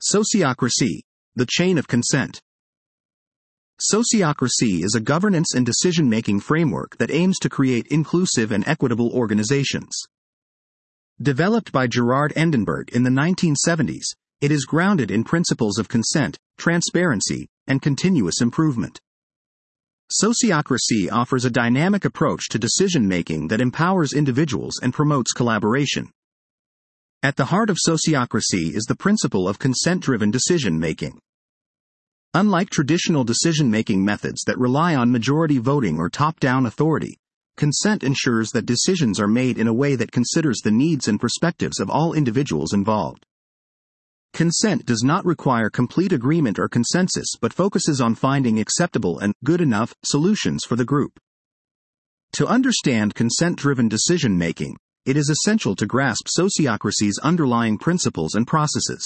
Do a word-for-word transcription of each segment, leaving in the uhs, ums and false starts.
Sociocracy, the chain of consent. Sociocracy is a governance and decision-making framework that aims to create inclusive and equitable organizations. Developed by Gerard Endenberg in the nineteen seventies, it is grounded in principles of consent, transparency, and continuous improvement. Sociocracy offers a dynamic approach to decision-making that empowers individuals and promotes collaboration. At the heart of sociocracy is the principle of consent-driven decision-making. Unlike traditional decision-making methods that rely on majority voting or top-down authority, consent ensures that decisions are made in a way that considers the needs and perspectives of all individuals involved. Consent does not require complete agreement or consensus but focuses on finding acceptable and good enough solutions for the group. To understand consent-driven decision-making, it is essential to grasp sociocracy's underlying principles and processes.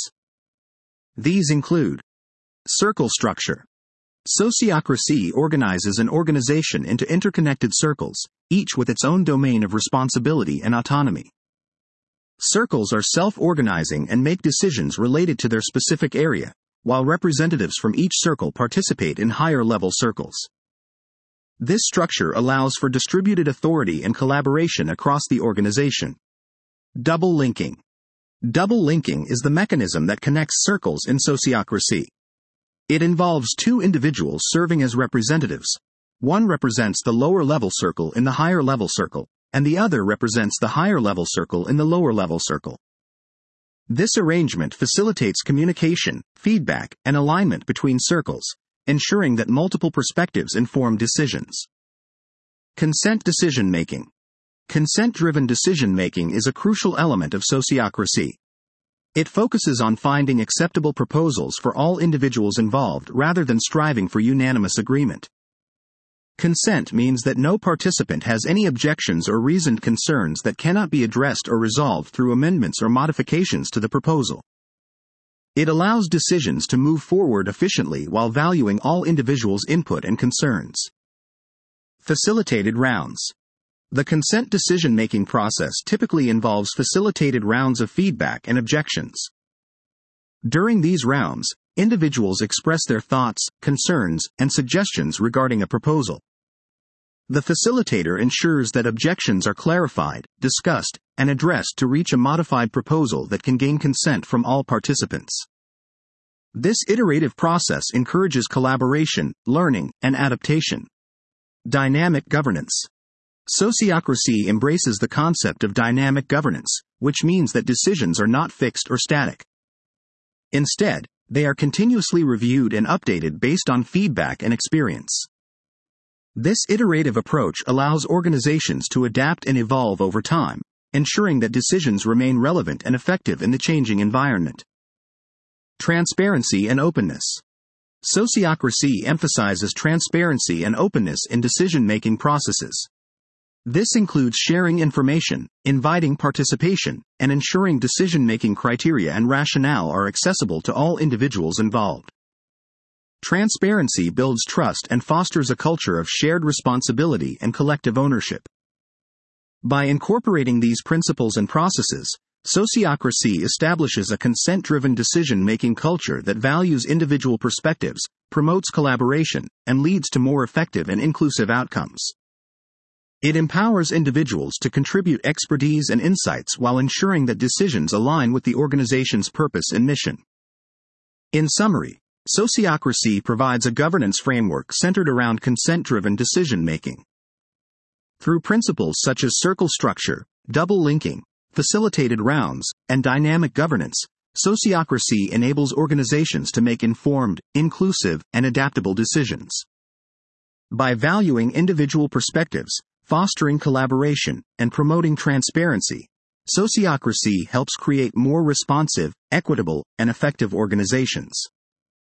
These include circle structure. Sociocracy organizes an organization into interconnected circles, each with its own domain of responsibility and autonomy. Circles are self-organizing and make decisions related to their specific area, while representatives from each circle participate in higher-level circles. This structure allows for distributed authority and collaboration across the organization. Double linking. Double linking is the mechanism that connects circles in sociocracy. It involves two individuals serving as representatives. One represents the lower-level circle in the higher-level circle, and the other represents the higher-level circle in the lower-level circle. This arrangement facilitates communication, feedback, and alignment between circles, ensuring that multiple perspectives inform decisions. Consent decision-making. Consent-driven decision-making is a crucial element of sociocracy. It focuses on finding acceptable proposals for all individuals involved rather than striving for unanimous agreement. Consent means that no participant has any objections or reasoned concerns that cannot be addressed or resolved through amendments or modifications to the proposal. It allows decisions to move forward efficiently while valuing all individuals' input and concerns. Facilitated rounds. The consent decision-making process typically involves facilitated rounds of feedback and objections. During these rounds, individuals express their thoughts, concerns, and suggestions regarding a proposal. The facilitator ensures that objections are clarified, discussed, and addressed to reach a modified proposal that can gain consent from all participants. This iterative process encourages collaboration, learning, and adaptation. Dynamic governance. Sociocracy embraces the concept of dynamic governance, which means that decisions are not fixed or static. Instead, they are continuously reviewed and updated based on feedback and experience. This iterative approach allows organizations to adapt and evolve over time, ensuring that decisions remain relevant and effective in the changing environment. Transparency and openness. Sociocracy emphasizes transparency and openness in decision-making processes. This includes sharing information, inviting participation, and ensuring decision-making criteria and rationale are accessible to all individuals involved. Transparency builds trust and fosters a culture of shared responsibility and collective ownership. By incorporating these principles and processes, sociocracy establishes a consent-driven decision-making culture that values individual perspectives, promotes collaboration, and leads to more effective and inclusive outcomes. It empowers individuals to contribute expertise and insights while ensuring that decisions align with the organization's purpose and mission. In summary, sociocracy provides a governance framework centered around consent-driven decision-making. Through principles such as circle structure, double linking, facilitated rounds, and dynamic governance, sociocracy enables organizations to make informed, inclusive, and adaptable decisions. By valuing individual perspectives, fostering collaboration, and promoting transparency, sociocracy helps create more responsive, equitable, and effective organizations.